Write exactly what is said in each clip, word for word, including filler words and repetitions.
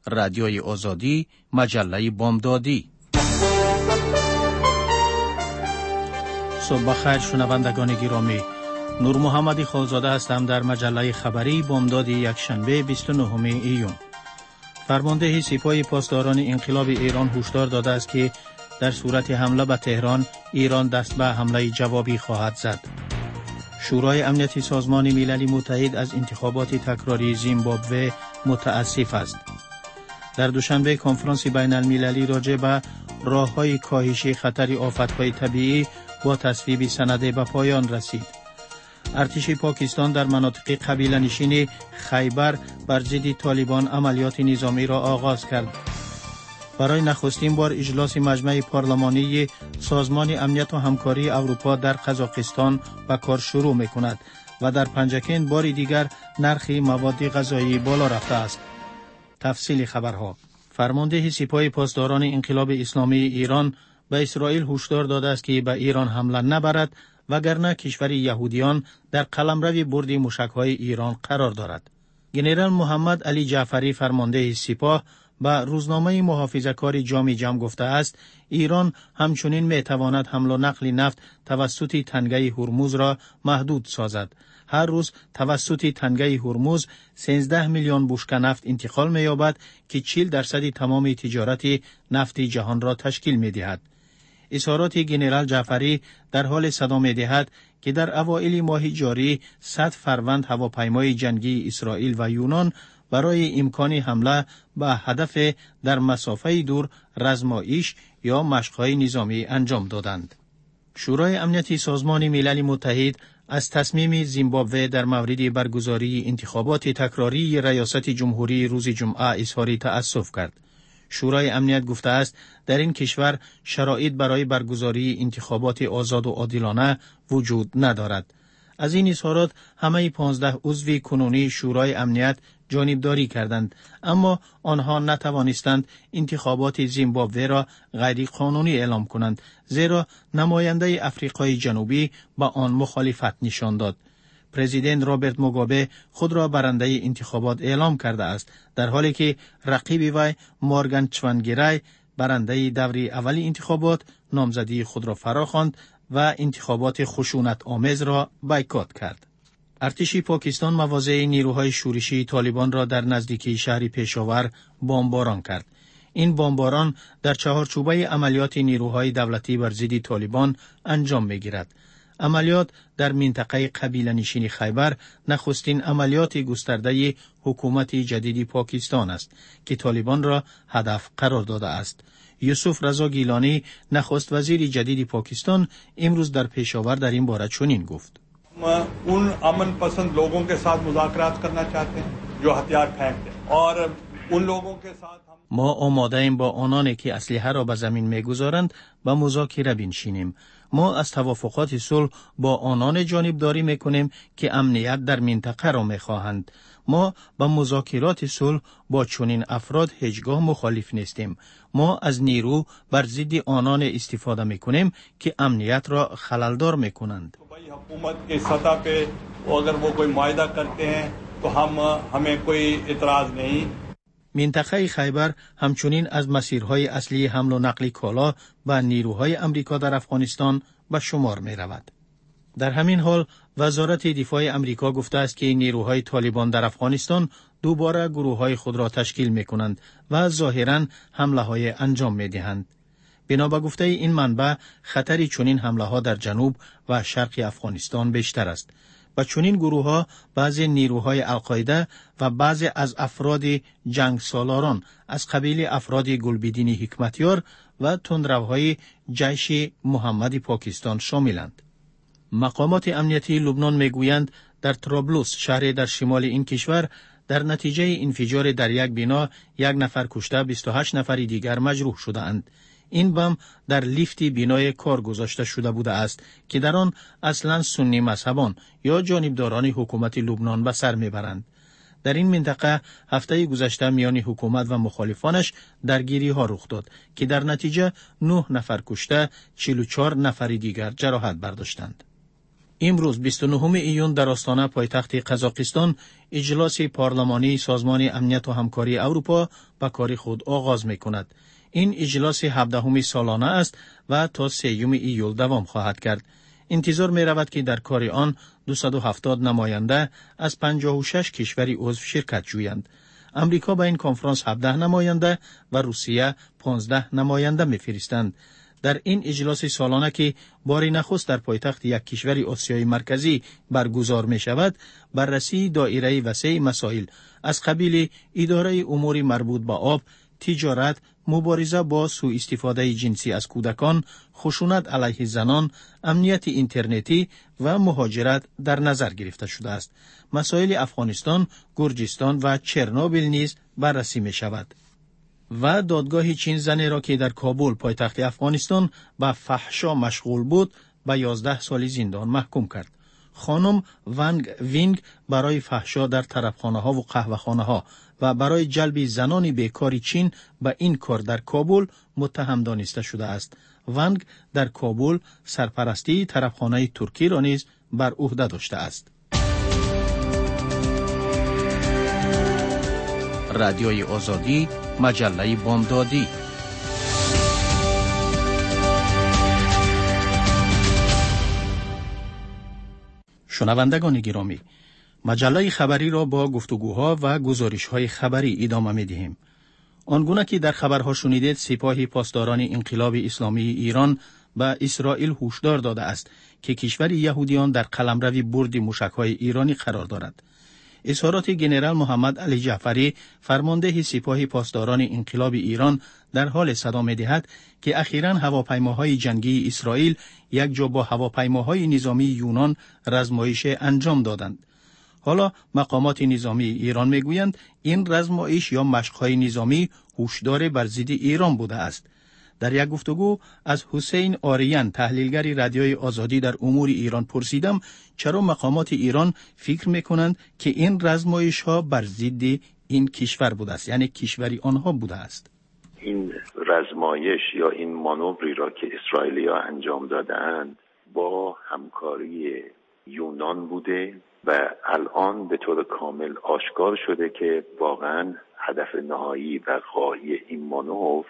رادیوی آزادی، مجله بامدادی. صبح بخیر شنوندگان گرامی، نور محمدی خالزاده هستم در مجله خبری بامداد یکشنبه بیست و نهم ایون. فرمانده سپاه پاسداران انقلاب ایران هشدار داده است که در صورت حمله به تهران، ایران دست به حمله جوابی خواهد زد. شورای امنیت سازمان ملل متحد از انتخابات تکراری زیمبابوه متاسف است. در دوشنبه کنفرانس بین المللی راجع به راه‌های کاهش خطر آفت‌های طبیعی با تصویب سند به پایان رسید. ارتش پاکستان در مناطق قبیله نشین خیبر بر ضد طالبان عملیات نظامی را آغاز کرد. برای نخستین بار اجلاس مجمع پارلمانی سازمان امنیت و همکاری اروپا در قزاقستان به کار شروع می‌کند و در پنجکین بار دیگر نرخ مواد غذایی بالا رفته است. تفصیل خبرها. فرمانده سپاه پاسداران انقلاب اسلامی ایران به اسرائیل هشدار داده است که به ایران حمله نبرد وگرنه کشور یهودیان در قلمرو برد موشک‌های ایران قرار دارد. ژنرال محمد علی جعفری فرمانده سپاه به روزنامه محافظه‌کار جامع جم گفته است ایران همچنین می‌تواند حمل و نقل نفت توسط تنگه هرمز را محدود سازد. هر روز توسط تنگه هرمز سیزده میلیون بشکه نفت انتقال می‌یابد که چهل درصد تمام تجارت نفت جهان را تشکیل می‌دهد. اظهارات ژنرال جعفری در حال صدا می‌دهد که در اوایل ماه جاری صد فروند هواپیمای جنگی اسرائیل و یونان برای امکان حمله به هدف در مسافه دور رزمایش یا مشق‌های نظامی انجام دادند. شورای امنیت سازمان ملل متحد از تصمیم زیمبابوه در مورد برگزاری انتخابات تکراری ریاست جمهوری روز جمعه اظهار تأسف کرد. شورای امنیت گفته است در این کشور شرایط برای برگزاری انتخابات آزاد و عادلانه وجود ندارد. از این اظهارات همه پانزده عضو کنونی شورای امنیت جانبداری کردند، اما آنها نتوانستند انتخابات زیمبابوه را غیر قانونی اعلام کنند، زیرا نماینده افریقای جنوبی با آن مخالفت نشان داد. پرزیدنت رابرت موگابه خود را برنده انتخابات اعلام کرده است، در حالی که رقیب وی مورگان چوانگیرای برنده دور اول انتخابات نامزدی خود را فراخواند و انتخابات خشونت آمیز را بایکوت کرد. ارتش پاکستان مواضع نیروهای شورشی طالبان را در نزدیکی شهر پشاور بمباران کرد. این بمباران در چهارچوبه عملیات نیروهای دولتی بر ضد طالبان انجام می‌گیرد. عملیات در منطقه قبیله نشین خیبر نخستین عملیات گسترده حکومت جدید پاکستان است که طالبان را هدف قرار داده است. یوسف رضا گیلانی نخست وزیر جدید پاکستان امروز در پشاور در این باره چنین گفت: ما اون امن پسند लोगों के साथ मुज़ाकरात करना चाहते हैं जो हथियार फेंकते हैं और उन लोगों के साथ ما آماده ایم با آنانی که اسلحه را به زمین می‌گذارند به مذاکره بنشینیم. ما از توافقات صلح با آنان جانبداری می‌کنیم که امنیت در منطقه را می‌خواهند. ما با مذاکرات صلح با چنین افراد هیچگاه مخالف نیستیم. ما از نیرو بر ضد آنان استفاده می‌کنیم که امنیت را خلل‌دار می‌کنند. حکومت के सतह पे अगर वो कोई मुआहदा करते हैं तो हम हमें कोई इतराज नहीं. منطقه خیبر همچنین از مسیرهای اصلی حمل و نقل کالا و نیروهای امریکا در افغانستان به شمار می رود. در همین حال وزارت دفاع امریکا گفته است که نیروهای طالبان در افغانستان دوباره گروههای خود را تشکیل می کنند و ظاهراً حمله های انجام می دهند. بنا به گفته این منبع خطر چنین حمله ها در جنوب و شرق افغانستان بیشتر است. و چنین گروه ها بعضی نیروهای القاعده و بعضی از افراد جنگ سالاران از قبیل افراد گلبدین حکمتیار و تندروهای جیش محمد پاکستان شاملند. مقامات امنیتی لبنان میگویند در طرابلس شهر در شمال این کشور در نتیجه انفجار در یک بنا یک نفر کشته بیست و هشت نفر دیگر مجروح شده اند. این بم در لیفت بینای کار گذاشته شده بوده است که در آن اصلا سنی مذهبان یا جانبداران حکومت لبنان به سر میبرند. در این منطقه هفته گذشته میان حکومت و مخالفانش درگیری ها رخ داد که در نتیجه نه نفر کشته، چهل و چهار نفر دیگر جراحت برداشتند. امروز بیست و نهم ایون در آستانه پایتخت قزاقستان اجلاس پارلمانی سازمان امنیت و همکاری اروپا به کار خود آغاز می کند. این اجلاس هفدهم سالانه است و تا سوم ایول دوام خواهد کرد. انتظار می رود که در کار آن دویست و هفتاد نماینده از پنجاه و شش کشور عضو شرکت جویند. امریکا به این کنفرانس هفده نماینده و روسیه پانزده نماینده می فرستند. در این اجلاس سالانه که بار نخست در پایتخت یک کشور آسیای مرکزی برگزار می شود، بررسی دایره وسیع مسائل از قبیل اداره امور مربوط به آب، تجارت، مبارزه با سوء استفاده جنسی از کودکان، خشونت علیه زنان، امنیت اینترنتی و مهاجرت در نظر گرفته شده است. مسائل افغانستان، گرجستان و چرنوبیل نیز بررسی می شود. و دادگاه چین زنی را که در کابل پایتخت افغانستان به فحشا مشغول بود به یازده سال زندان محکوم کرد. خانم ونگ وینگ برای فحشا در طرفخانه ها و قهوه خانه ها و برای جلب زنان بیکار چین به این کار در کابل متهم دانسته شده است. ونگ در کابل سرپرستی طرفخانه ترکی را نیز بر عهده داشته است. رادیوی آزادی، مجله بامدادی. شنوندگان گرامی، مجله خبری را با گفتگوها و گزارش‌های خبری ادامه می‌دهیم. آنگونه که در خبرها شنیدید، سپاه پاسداران انقلاب اسلامی ایران به اسرائیل هشدار داده است که کشور یهودیان در قلمرو برد موشک‌های ایرانی قرار دارد. اظهارات جنرال محمد علی جعفری، فرمانده سپاه پاسداران انقلاب ایران، در حال صدا می‌دهد که اخیراً هواپیماهای جنگی اسرائیل یک جا با هواپیماهای نظامی یونان رزمایش انجام دادند. حالا مقامات نظامی ایران میگویند این رزمایش یا مشق‌های نظامی هشدار بر ضد ایران بوده است. در یک گفتگو از حسین آریان، تحلیلگر رادیوی آزادی در امور ایران، پرسیدم چرا مقامات ایران فکر میکنند که این رزمایش‌ها بر ضد این کشور بوده است، یعنی کشوری آنها بوده است. این رزمایش یا این مانوری را که اسرائیلی‌ها انجام دادند با همکاری یونان بوده و الان به طور کامل آشکار شده که واقعا هدف نهایی و غایی این مانور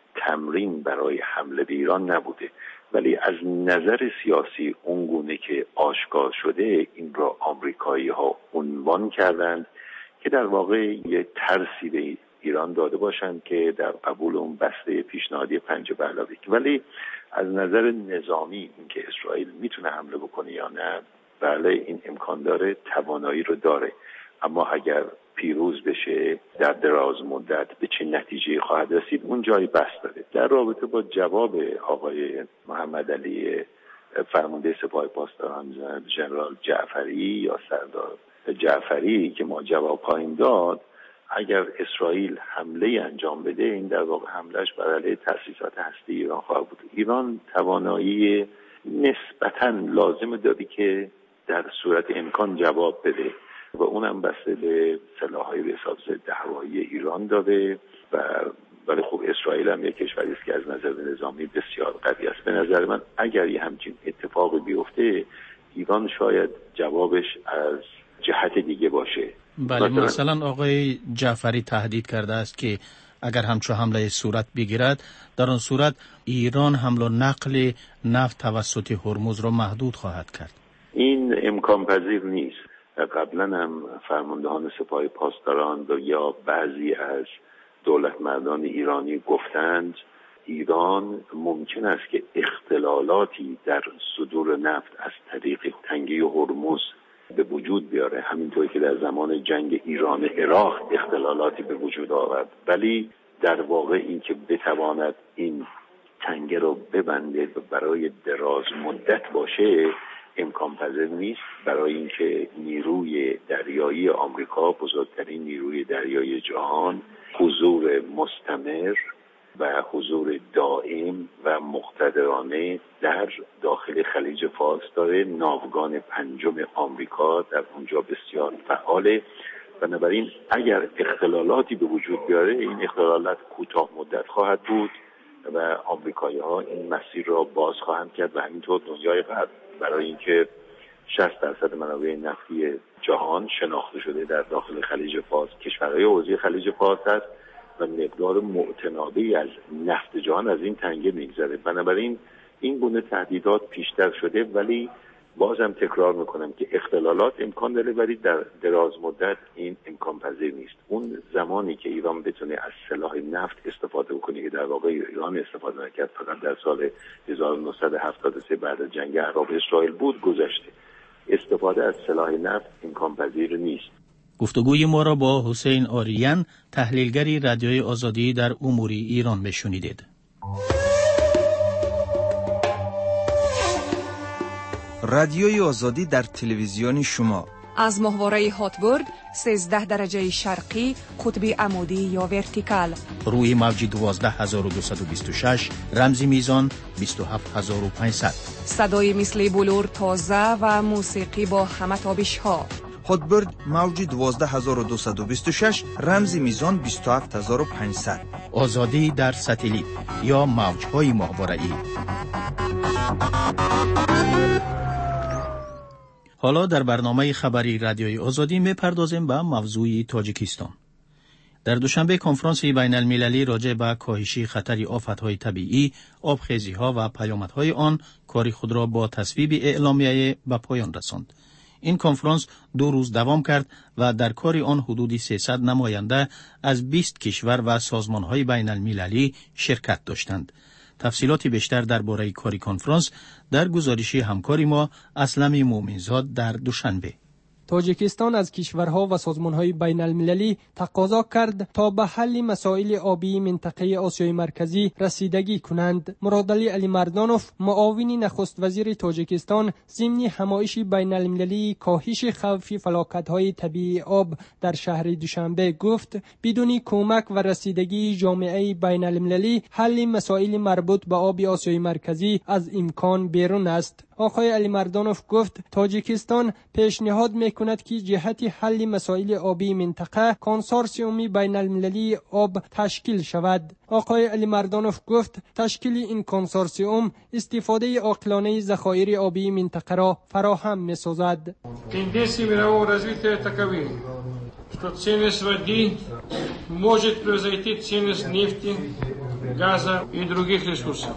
تمرین برای حمله به ایران نبوده، ولی از نظر سیاسی اونگونه که آشکار شده این را آمریکایی ها عنوان کردند که در واقع یه ترسی به ایران داده باشند که در قبول اون بسته پیشنهادی پنج به علاوه، ولی از نظر نظامی اینکه اسرائیل میتونه حمله بکنه یا نه، بله این امکان داره، توانایی رو داره، اما اگر پیروز بشه در دراز مدت به چه نتیجه خواهد رسید اون جایی بس داره. در رابطه با جواب آقای محمد علی فرمانده سپاه پاسداران ژنرال جعفری یا سردار جعفری که ما جواب خواهیم داد، اگر اسرائیل حمله انجام بده این در واقع حملهش بر علیه تأسیسات هسته ایران خواهد بود. ایران توانایی نسبتاً لازم داره که در صورت امکان جواب بده و اونم بسته به سلاح‌های به حساب ضد هوایی ایران داده و ولی خب اسرائیل هم یک کشوری است که از نظر نظامی بسیار قوی است. به نظر من اگر یه همچین اتفاقی بیفته ایران شاید جوابش از جهت دیگه باشه. بله، مثلا, مثلا آقای جعفری تهدید کرده است که اگر همچون حمله صورت بگیرد در آن صورت ایران حمل و نقل نفت توسط هرمز را محدود خواهد کرد. این امکان پذیر نیست. قبلا هم فرماندهان سپاه پاسداران یا بعضی از دولت مردان ایرانی گفتند ایران ممکن است که اختلالاتی در صدور نفت از طریق تنگه هرمز به وجود بیاره، همینطوری که در زمان جنگ ایران عراق اختلالاتی به وجود آورد، ولی در واقع این که بتواند این تنگه رو ببنده و برای دراز مدت باشه امکان پذیر نیست، برای اینکه نیروی دریایی آمریکا، بزرگترین نیروی دریایی جهان، حضور مستمر و حضور دائم و مقتدرانه در داخل خلیج فارس داره. ناوگان پنجم آمریکا در اونجا بسیار فعاله. بنابراین اگر اختلالاتی به وجود بیاره این اختلالات کوتاه مدت خواهد بود و آمریکایی ها این مسیر را باز خواهند کرد و همینطور دنیای غرب، برای اینکه شصت درصد منابع نفتی جهان شناخته شده در داخل خلیج فارس. کشورهای حوزه خلیج فارس هست و مقدار معتنابی از نفت جهان از این تنگه میگذره. بنابراین این گونه تهدیدات پیشتر شده، ولی بازم تکرار میکنم که اختلالات امکان داره، ولی در دراز مدت این امکان پذیر نیست. اون زمانی که ایران بتونه از سلاح نفت استفاده بکنه که در واقع ایران استفاده نکرد، فقط در سال هزار و نهصد و هفتاد و سه بعد از جنگ عراق اسرائیل بود گذشته. استفاده از سلاح نفت امکان پذیر نیست. گفتگوی ما را با حسین آریان، تحلیلگری رادیوی آزادی در امور ایران بشنیدید. رادیوی آزادی در تلویزیون شما از ماهواره هاتبورد سیزده درجه شرقی قطب عمودی یا ورتیکال، روی موج دوازده هزار و دویست و بیست و شش رمزی میزان بیست و هفت هزار و پانصد، صدای مثل بلور تازه و موسیقی با همه تابش ها. هاتبورد موج دوازده هزار و دویست و بیست و شش رمزی میزان بیست و هفت هزار و پانصد. آزادی در ساتلیت یا موج‌های ماهواره‌ای. حالا در برنامه خبری رادیوی آزادی می‌پردازیم به موضوع تاجیکستان. در دوشنبه کنفرانس بین المللی راجع به کاهش خطر آفت‌های طبیعی، آبخیزی‌ها و پیامدهای آن کار خود را با تصویب اعلامیه به پایان رساند. این کنفرانس دو روز دوام کرد و در کار آن حدود سیصد نماینده از بیست کشور و سازمان‌های بین المللی شرکت داشتند. تفصیلات بیشتر درباره کاری کنفرانس در گزارش همکاری ما اسلم مومنزاد در دوشنبه. تاجیکستان از کشورها و سازمانهای بین المللی تقاضا کرد تا به حل مسائل آبی منطقه آسیای مرکزی رسیدگی کنند. مرادعلی علی مردانوف، معاون نخست وزیر تاجیکستان، ضمن همایش بین المللی کاهش خوف فلاکت‌های طبیعی آب در شهر دوشنبه گفت بدون کمک و رسیدگی جامعه بین المللی حل مسائل مربوط به آب آسیای مرکزی از امکان بیرون است. آقای علی مردانوف گفت تاجیکستان پیشنهاد میکند که جهت حل مسائل آبی منطقه کنسورسیوم بین المللی آب تشکیل شود. آقای علی مردانوف گفت تشکیل این کنسورسیوم استفاده عاقلانه ذخایر آبی منطقه را فراهم می‌سازد. Тенденции мирового развития таковы, что ценность воды может превзойти ценность нефти, газа и других ресурсов.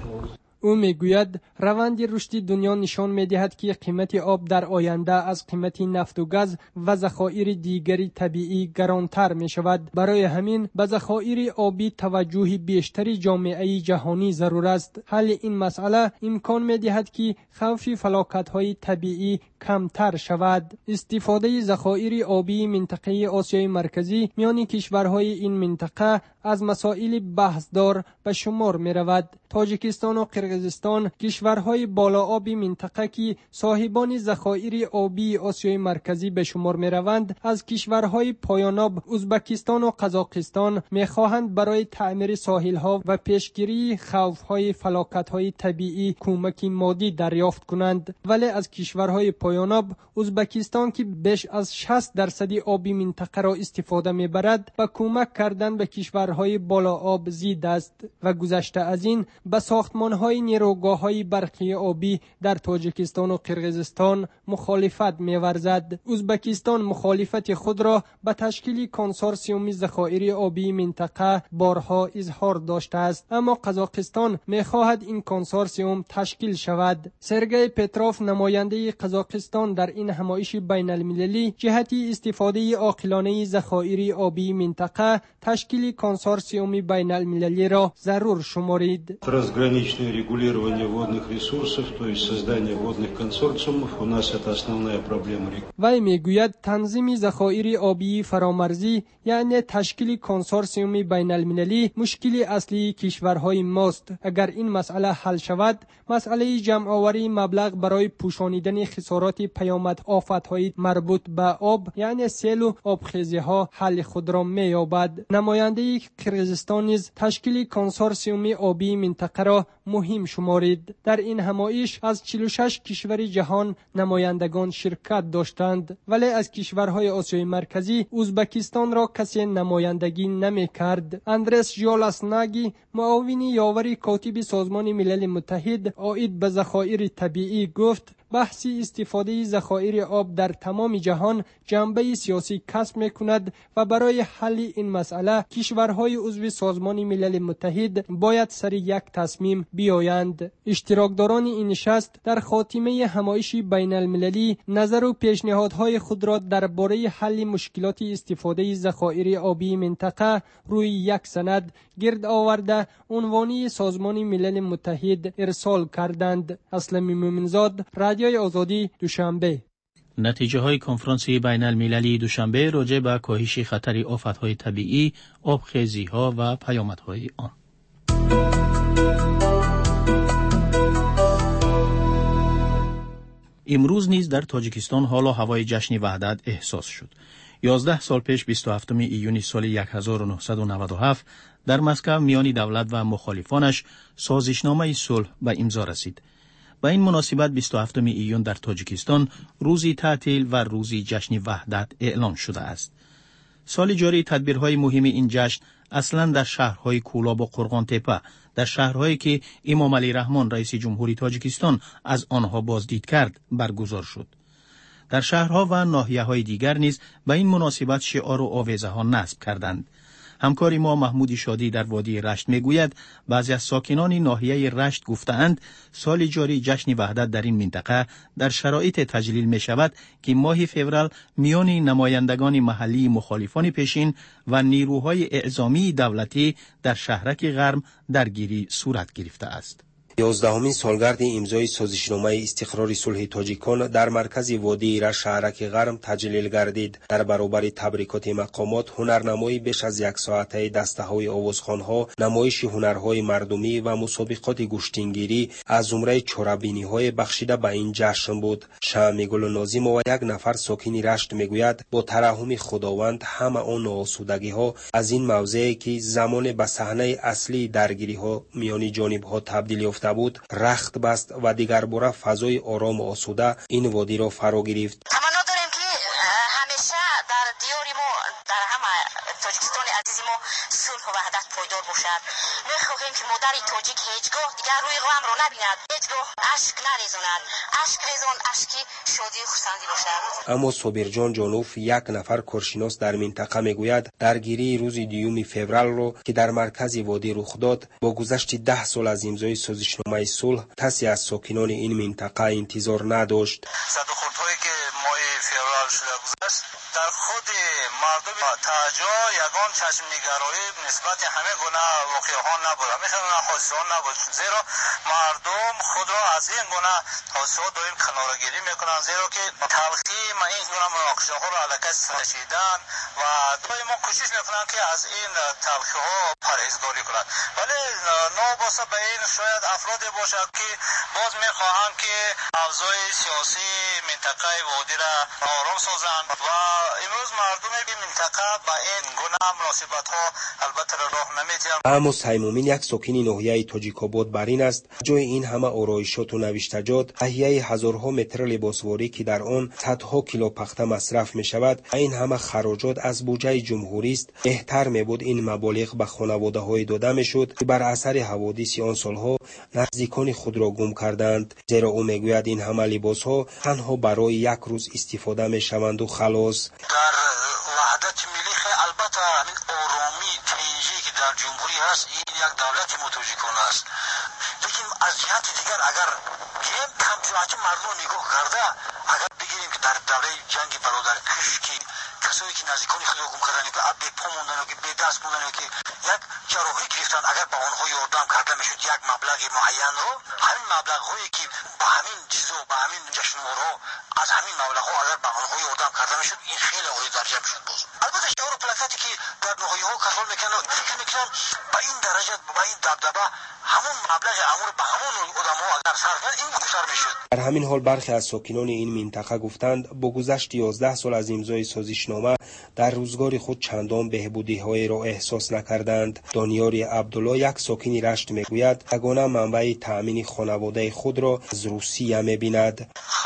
او میگوید روند رشد دنیا نشان می‌دهد که قیمت آب در آینده از قیمت نفت و گاز و ذخایر دیگری طبیعی گرانتر می‌شود. برای همین به ذخایر آبی توجه بیشتری جامعه جهانی ضرور است. حل این مسئله امکان می‌دهد که خوف فلاکت‌های طبیعی کمتر شود. استفاده ذخایر آبی منطقه آسیای مرکزی میان کشورهای این منطقه از مسائل بحث‌دار به شمار می‌رود. تاجیکستان و قرقیزستان کشورهای بالا آبی منطقه که صاحبان ذخایر آبی آسیای مرکزی به شمار می‌روند، از کشورهای پایاناب ازبکستان و قزاقستان می‌خواهند برای تعمیر ساحل‌ها و پیشگیری خوف‌های فلاکت‌های طبیعی کمک مادی دریافت کنند. ولی از کشورهای پایاناب ازبکستان که بیش از شصت درصد آبی منطقه را استفاده می‌برد، به کمک کردن به کشورهای بالا آب ضد است و گذشته از این به ساختمان‌های نیروگاه‌های برقی آبی در تاجیکستان و قرقیزستان مخالفت می‌ورزد. ازبکستان مخالفت خود را به تشکیل کنسورسیوم ذخایر آبی منطقه بارها اظهار داشته است، اما قزاقستان می‌خواهد این کنسورسیوم تشکیل شود. سرگئی پتروف، نماینده قزاقستان در این همایش بین المللی، جهتی استفاده عاقلانه ذخایر آبی منطقه تشکیل کنسورسیوم بین المللی را ضرور شمارید. Трансграничное регулирование водных ресурсов, то есть создание водных консорциумов, у нас это основная проблема. وی میگوید تنظیم ذخایر آبی فرامرزی یعنی تشکیل کنسورسیوم بین المللی مشکل اصلی کشورهای ماست. اگر این مسئله حل شود، مسئله جمع آوری مبلغ برای پوشانیدن خسارات پیامد آفت‌های مربوط به آب یعنی سیل و آبخیزی‌ها حل خود را می‌یابد. نماینده قرقیزستان نیز تشکیل کنسورسیوم آبی منطقه را مهم شمارید. در این همایش از چهل و شش کشور جهان نمایندگان شرکت داشتند، ولی از کشورهای آسیای مرکزی ازبکستان را کسی نمایندگی نمی کرد. اندرس ژالاسناگی، معاون یاوری کاتب سازمان ملل متحد عاید به ذخایر طبیعی، گفت بحث استفاده ذخایر آب در تمام جهان جنبه سیاسی کسب می‌کند و برای حل این مسئله کشورهای عضو سازمان ملل متحد باید سر یک تصمیم بیایند. اشتراکداران این نشست در خاتمه همایش بین المللی نظر و پیشنهادهای خود را درباره حل مشکلات استفاده ذخایر آبی منطقه روی یک سند گرد آورده عنوانی سازمان ملل متحد ارسال کردند. اسلم مومنزاد، رادیوی آزادی، دوشنبه. نتیجه های کنفرانس بین المللی دوشنبه راجع به کاهش خطر آفت‌های طبیعی، آبخیزی‌ها و پیامدهای آن. امروز نیز در تاجیکستان حال و هوای جشن وحدت احساس شد. یازده سال پیش بیست و هفتم ایون سال هزار و نهصد و نود و هفت در مسکو میان دولت و مخالفانش سازشنامه صلح به امضا رسید. با این مناسبت بیست و هفتم ایون در تاجیکستان روزی تعطیل و روزی جشن وحدت اعلان شده است. سال جاری تدبیرهای مهم این جشن اصلا در شهرهای کولاب و قرغان تپه، در شهرهایی که امام علی رحمان رئیس جمهوری تاجیکستان از آنها بازدید کرد برگزار شد. در شهرها و ناحیه‌های دیگر نیز به این مناسبت شعار و آویزه ها نصب کردند. همکار ما محمود شادی در وادی رشت میگوید بعضی از ساکنان ناحیه رشت گفتند سال جاری جشن وحدت در این منطقه در شرایط تجلیل می شود که ماه فوریه میان نمایندگان محلی مخالفان پیشین و نیروهای اعزامی دولتی در شهرک غرم درگیری صورت گرفته است. یازدهمین سالگرد امضای سازشنامه استقرار صلح تاجیکان در مرکز وادی رشت شهرک غرم تجلیل گردید. در برابر تبریکات مقامات هنرنمایی بیش از یک ساعته دسته‌های آوازخوان‌ها، نمایش هنرهای مردمی و مسابقات گوشتینگیری از زمره چاره‌بینی‌های بخشیده به این جشن بود. شمع گل ناظم و یک نفر ساکن رشت میگوید با ترحم خداوند همه آن ناآسودگی‌ها از این موضعی که زمان به صحنه اصلی درگیری‌ها میان جانب‌ها تبدیل یافت بود رخت بست و دیگر باره فضای آرام و آسوده این وادی را فرا گرفت. تمنا داریم که همیشه در دیار ما در همه تاجیکستان عزیز ما صلح و وحدت پایدار باشد. میخواهیم که مادر تاجیک هیچگاه دیگر روی غم را نبیند، هیچگاه اشک نریزاند، اشک ریزان اشکی شادی و خرسندی باشد. اما صابرجان جانوف، یک نفر کارشناس در منطقه میگوید درگیری روز دیوم فوریه را که در مرکز وادی رخ داد با گذشت ده سال از امضای سازشنامه صلح کسی از ساکنان این منطقه انتظار نداشت. صداقت‌هایی که ماه فوریه شده گذشت در خود مردم تاجا یگان چشم‌نگرایی نسبت همه گونه واقعه‌ها نبود، همیشه حادثه‌ها نبود، زیرا مردم خود را از این گونه حادثه‌ها دائم کناره‌گیری میکنند، زیرا که تلخی ما این گونه مناقشه‌ها را علیه کشیدن و دائم کوشش میکنند که از این تلخی‌ها پرهیزگاری کنند. ولی نابسته به این شاید افرادی باشد که باز میخواهند که اوضاع سیاسی منطقه وادی را آرام سازند و امروز مردم این منطقه با این گونه مناسبت‌ها البته راه نمی‌دهند. اما سیمومین، یک ساکن ناحیه تاجیک‌آباد، بر این است جای این همه آرایشات و نوشتجات احیای هزارها متر لباسواری که در آن صدها کیلو پخته مصرف می‌شود، این همه خراجات از بودجه جمهوری است. بهتر می‌بود این مبالغ به خانواده‌های داده می‌شد که بر اثر حوادث آن سالها نزدیکان خود را گم کردند، زیرا او میگوید این همه لباس‌ها تنها برای یک روز استفاده می‌شوند و خلاص. در وحدت ملی البته این آرامی تنجی که در جمهوری هست این یک دولت متوجیکان است، لیکن از جهت دیگر اگر گیم کم جمعیت مردم نگاه کرده، اگر بگیریم که در دوره جنگ برادر کش که کسایی که نزدیکان خود را گم کردن که به پا موندن که به دست موندن که یک جراحی گرفتن، اگر با آنها یاردم کرده میشد یک مبلغ معین رو، همین مبلغ هایی که با همین چیزا با همین جشنوارها از همین مبلغ ها اگر به آنها اعدام کرده میشد این خیلی عالی درجه میشد. باز البته شعار پلاکتی که در نهایی ها کنترل میکنن فکر میکنن به این درجه به این دبدبه همون مبلغ امور به همون آدم ها اگر صرف کنن این بیشتر میشد. در همین حال برخی از ساکنان این منطقه گفتند با گذشت یازده سال از امضای سازشنامه در روزگار خود چندان بهبودی های را احساس نکردند. دانیار عبدالله یک ساکن رشت میگوید یگانه منبع تأمین خانواده خود را از روسیه میبیند.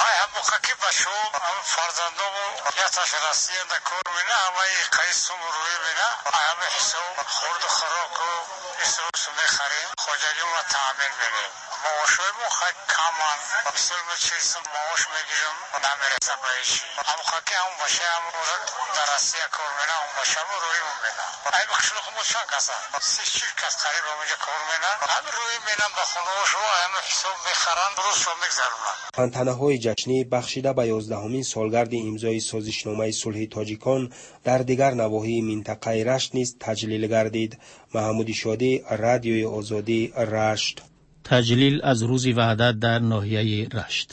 یتاش راستی در کار می‌نه همه قیسم روی می‌نه همه حساب خورد و خوراک و حساب می‌خریم خودجوری ما تأمین می‌کنیم معاشای ما خیلی کمان مثل ما چیز معاش می‌گیریم نمی‌رسه به هیچی هم خاکی هم باشه هم در راستی کار می‌نه هم باشه هم روی می‌نه ای بخشلوخ ما چند کسا سی چیر کس قریب همونجا کار می‌نه هم روی می‌نه با خونه‌اش و هم حساب می‌خرن روز رو می‌گذرونن. تنتنه‌های جشنی بخشیده به یازدهمین سالگرد امضای سازشنامه صلح تاجیکان در دیگر نواحی منطقه رشت نیز تجلیل گردید. محمود شادی، رادیوی آزادی، رشت. تجلیل از روز وحدت در ناحیه رشت.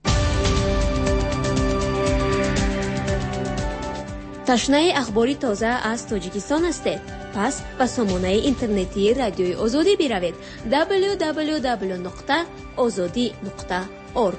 تشنه اخباری تازه از تاجیکستان هستید؟ پس به سامانه اینترنتی رادیوی آزادی بروید دبلیو دبلیو دبلیو نقطه آزادی نقطه اورگ.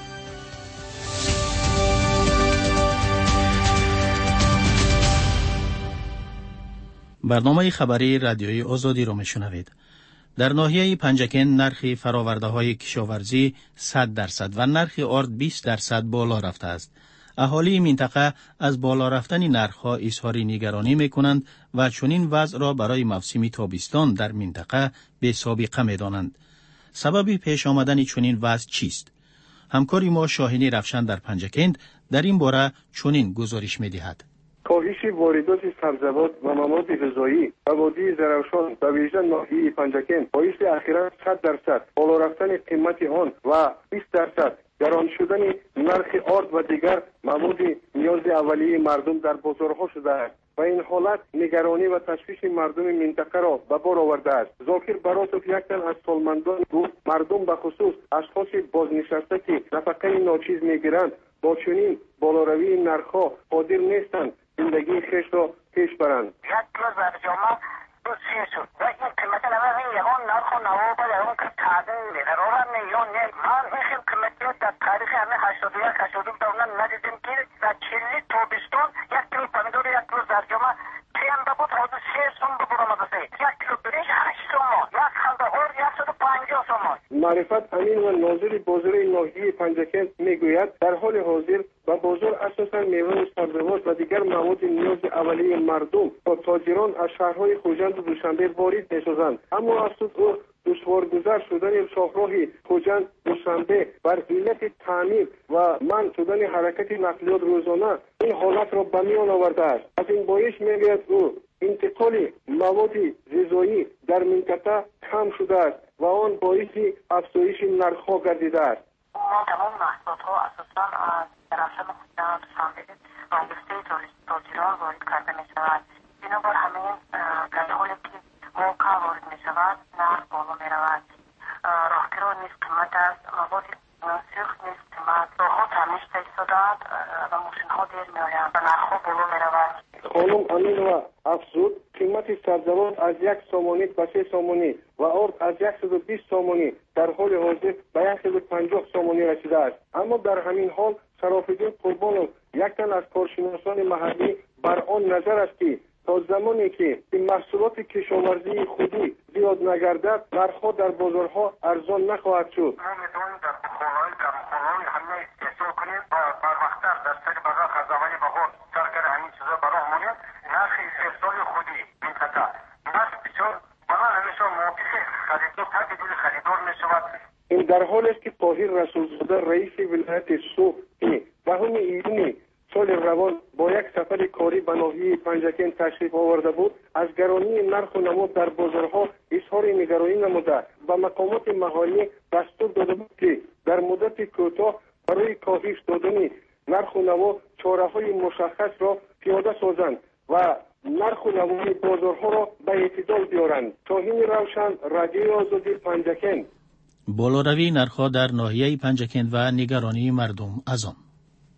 برنامه خبری رادیوی آزادی را میشنوید. در ناحیه پنجکن نرخ فراورده های کشاورزی صد درصد و نرخ آرد بیست درصد بالا رفته است. اهالی منطقه از بالا رفتن نرخ‌ها اظهار نگرانی می‌کنند و چنین وضع را برای موسم تابستان در منطقه به سابقه می‌دانند. سبب پیش آمدن چنین وضع چیست؟ همکاری ما شاهینی رفشن در پنجکند در این باره چنین گزارش می‌دهد. کاهش واردات سبزیجات و مواد غذایی و وادی زراوشان و ویژه ناحیه پنجکن باعث اخیراً صد درصد بالا رفتن قیمت آن و بیست درصد گران شدن نرخ آرد و دیگر مواد نیاز اولیه مردم در بازارها شده است و این حالت نگرانی و تشویش مردم منطقه را به بار آورده است. ذاکر براتوف یک تن از سالمندان گفت مردم به خصوص اشخاص بازنشسته که نفقه ناچیز میگیرند با چنین بالاروی نرخ‌ها قادر نیستند زندگی خیش را پیش برند. یک کیلو زرجامه دو سی شد و این قیمت نمه یکان نرخ و نواب یکان که تعدین میده روها میلیون نه من این خیل قیمتی در تاریخ همه هشتاد و یک هشتاد و دو دونن ندیدیم که در چلی تابستان یک کیلو پمیدور یک کیلو زرجامه پیانده بود حدود سی سوم بود آمده سه یک کیلو برنج هشت سوم یک خلده اور یک صد و پنجاه سوم. معرفت امین و ناظر بازار ناحیه پنجکن میگوید در حال حاضر و بازار اساساً میوه و سبزیجات و دیگر مواد نیاز اولیه مردم با تاجران از شهرهای خوجند و دوشنبه وارد می‌سازند، اما افسوس او دشوارگذر شدن شاهراه خوجند دوشنبه بر علت تعمیر و منع شدن حرکت نقلیات روزانه این حالت را به میان آورده است. از این باعث میگوید او انتقال مواد غذایی در منطقه کم شده است و آن باعث افزایش نرخ‌ها گردیده است. ما تمام محصولات ها اساساً از درخشان خوجند دوشنبه و گفته تاجران وارد کرده می شود. بنابر همه در حالی که موقع وارد می شود نرخ بالا می رود. راهگیرها نیز قیمت است، مواد سوخت نیز قیمت، راهها تعمیر ایستاده‌اند و ماشین ها دیر می آیند و نرخ ها بالا می رود. خانم امین و افزود قیمت سبزیجات از یک سامانی به سه سامانی و آرد از صد و بیست سامانی در حال حاضر به صد و پنجاه سامانی رسیده است. اما در همین حال شراف‌الدین قربانov یک تن از کارشناسان محلی بر آن نظر است که تا زمانی که این محصولات کشاورزی خودی زیاد نگردد نرخ‌ها در بازارها ارزان نخواهد شد. ما می‌توانیم در بخارهای در بخارهای همه استحصال کنیم و بر وقت‌تر در سر بازار خزانه بهار سرکر همین چیزا برای همونیم نرخ استحصال خودی منطقه نرخ بسیار بنا همیشه موافق خریدار تبدیل خریدار می‌شود. این در حالی است که طاهر رسولزاده رئیس ولایت سوخ که دهم ایون سال روان با یک سفر کاری به ناحیه پنجکن تشریف آورده بود از گرانی نرخ و نمود در بازارها اظهار نگرانی نموده و مقامات محلی دستور داده بود که در مدت کوتاه برای کاهش دادن نرخ و نمود چاره‌های مشخص را پیاده سازند و نرخ و نمود بازارها را به اعتدال بیارند. شاهین روشن، رادیوی آزادی، پنجکن. بالاروی نرخ‌ها در ناحیه پنجکن و نگرانی مردم از آن.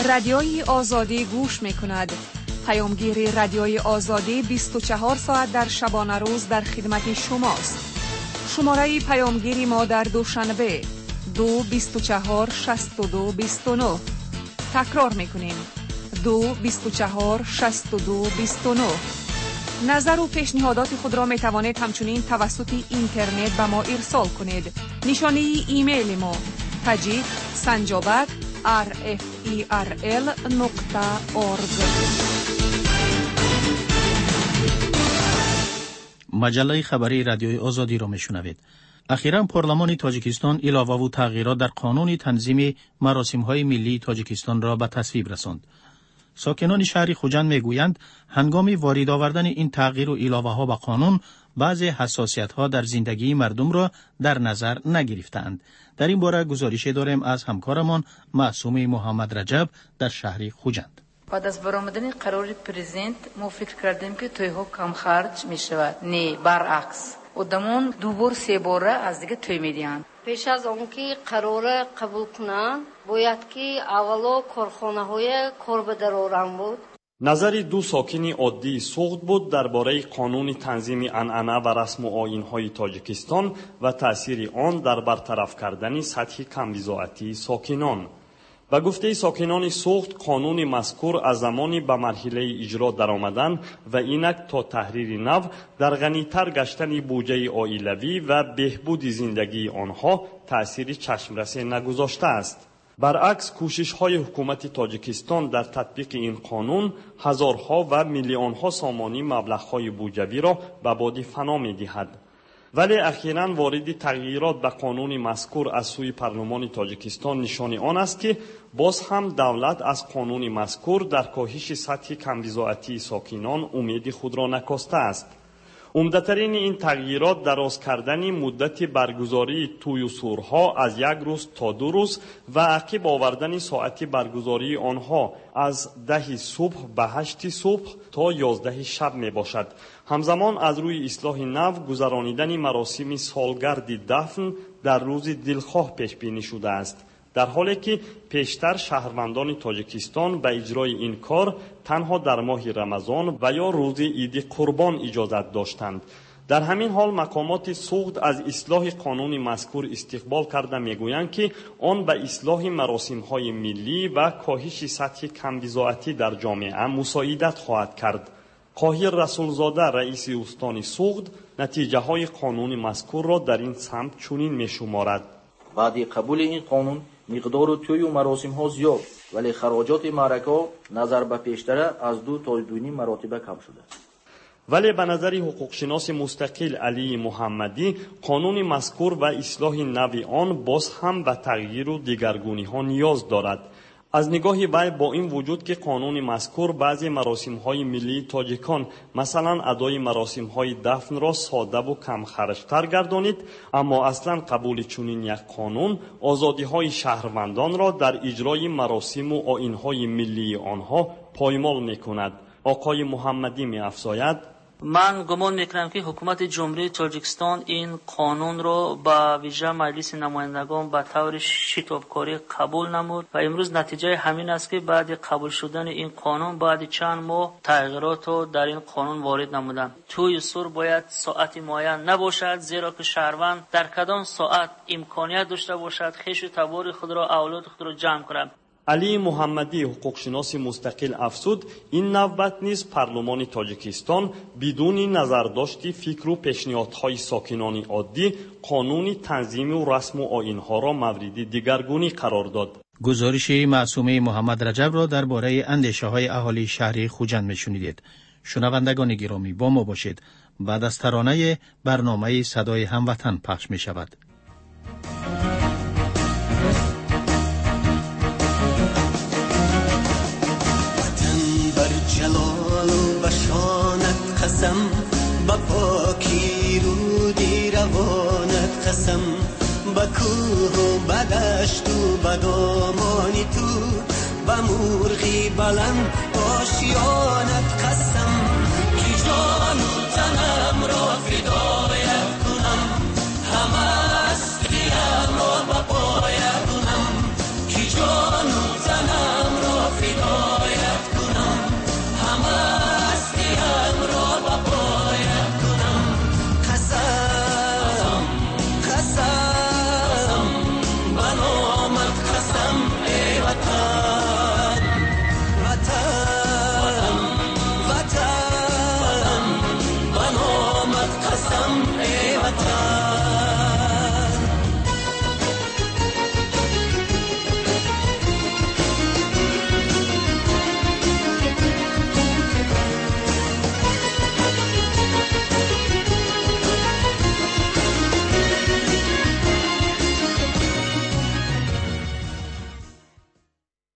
رادیوی آزادی گوش می کند. پیامگیر رادیوی آزادی بیست و چهار ساعت در شبانه روز در خدمت شماست. شماره پیامگیری ما در دوشنبه دو بیست و چهار شصت و دو بیست و نه. تکرار می کنیم دو بیست و چهار شصت و دو بیست و نه. نظر و پیشنهادات خود را می توانید همچنین توسط اینترنت به ما ارسال کنید. نشانه ایمیل ما تاجیک سنجابک آر اف ای آر ال نقطه اورگ. مجله خبری رادیوی آزادی را میشنوید. اخیراً پارلمان تاجیکستان علاوه و تغییرات در قانون تنظیم مراسم‌های ملی تاجیکستان را به تصویب رساند. ساکنان شهر خوجند میگویند هنگام وارد آوردن این تغییر و علاوه‌ها به قانون بعضی حساسیت‌ها در زندگی مردم را در نظر نگرفتند. در این باره گزارش داریم از همکارمان معصوم محمد رجب در شهر خوجند. بعد از برآمدن قرار پرزیدنت ما فکر کردیم که توی‌ها کم خرج می‌شود. نه، برعکس. آدمون دو بار سه بار از دیگه توی میدین. پیش از اون که قرار قبول کنن باید که اولا کارخانه‌های کار به درآورن بود. نظر دو ساکن عادی سوخت بود درباره قانون تنظیم عنعنه و رسم و آیین‌های تاجیکستان و تأثیر آن در برطرف کردن سطح کم‌بضاعتی ساکنان. به گفته ساکنان سوخت قانون مذکور از زمانی به مرحله اجرا درآمدن و اینک تا تحریر نو در غنی‌تر گشتن بودجه عائلوی و بهبود زندگی آنها تأثیر چشمرسی نگذاشته است. برعکس کوشش‌های حکومت تاجیکستان در تطبیق این قانون هزارها و میلیون‌ها سامانی مبلغ‌های بودجوی را به باد فنا می‌دهد. ولی اخیراً وارد تغییرات به قانون مذکور از سوی پارلمان تاجیکستان نشان آن است که باز هم دولت از قانون مذکور در کاهش سطح کم‌بضاعتی ساکنان امید خود را نکاسته است. عمده‌ترین این تغییرات دراز کردن مدت برگزاری توی و سورها از یک روز تا دو روز و عقب آوردن ساعت برگزاری آنها از ده صبح به هشت صبح تا یازده شب می باشد. همزمان از روی اصلاح نو گذرانیدن مراسم سالگرد دفن در روز دلخواه پیش بینی شده است، در حالی که پیشتر شهروندان تاجیکستان به اجرای این کار تنها در ماه رمضان و یا روز عید قربان اجازت داشتند. در همین حال مقامات سوخت از اصلاح قانون مذکور استقبال کرده میگویند که آن به اصلاح مراسم‌های ملی و کاهش سطح کم‌بضاعتی در جامعه مساعدت خواهد کرد. قاهر رسولزاده رئیس استان سوخت نتیجه های قانون مذکور را در این سمت چنین می‌شمارد: بعد قبول این قانون مقدار توی و مراسم ها زیاد ولی خراجات معرکه نظر به پیشتر از دو تا دو نیم مراتبه کم شده. ولی به نظر حقوقشناس مستقل علی محمدی قانون مذکور و اصلاح نو آن باز هم به تغییر و دیگرگونی ها نیاز دارد. از نگاه وی با این وجود که قانون مذکور بعضی مراسم‌های ملی تاجیکان مثلا ادای مراسم‌های دفن را ساده و کم خرج‌تر گردانید، اما اصلا قبول چنین یک قانون آزادی‌های شهروندان را در اجرای مراسم و آیین‌های ملی آنها پایمال می‌کند. آقای محمدی می‌افزاید: من گمان میکنم که حکومت جمهوری تاجیکستان این قانون رو با ویژه مجلس نمایندگان به طور شتابکاری قبول نمود و امروز نتیجه همین است که بعد قبول شدن این قانون بعد چند ماه تغییرات رو در این قانون وارد نمودن. توی سور باید ساعت معین نباشد، زیرا که شهروند در کدام ساعت امکانیت داشته باشد خویش و تبار خود را اولاد خود را جمع کند. علی محمدی حقوقشناس مستقل افزود این نوبت نیز پارلمان تاجیکستان بدون نظرداشت فکر و پیشنهادهای ساکنان عادی قانون تنظیم و رسم و آیین‌ها را مورد دیگرگونی قرار داد. گزارش معصوم محمد رجب را درباره اندیشه‌های اهالی شهر خوجند میشنیدید. شنوندگان گرامی با ما باشید. بعد از ترانه برنامه صدای هموطن پخش می شود. قسم با پاکی رودی روانت قسم با کوه و با دشت و با دامانی تو با مرغی بلند آشیانت قسم